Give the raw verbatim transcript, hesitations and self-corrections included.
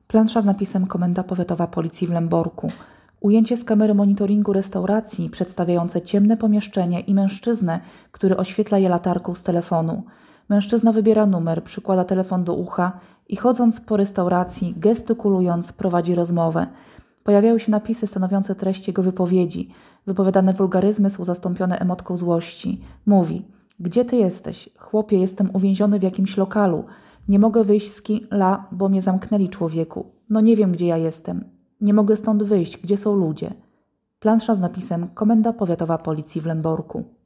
Plansza z napisem Komenda Powiatowa Policji w Lęborku. Ujęcie z kamery monitoringu restauracji przedstawiające ciemne pomieszczenie i mężczyznę, który oświetla je latarką z telefonu. Mężczyzna wybiera numer, przykłada telefon do ucha i chodząc po restauracji, gestykulując, prowadzi rozmowę. Pojawiają się napisy stanowiące treść jego wypowiedzi. Wypowiadane wulgaryzmy są zastąpione emotką złości. Mówi: gdzie ty jesteś? Chłopie, jestem uwięziony w jakimś lokalu. Nie mogę wyjść z killa, bo mnie zamknęli, człowieku. No nie wiem, gdzie ja jestem. Nie mogę stąd wyjść. Gdzie są ludzie? Plansza z napisem Komenda Powiatowa Policji w Lęborku.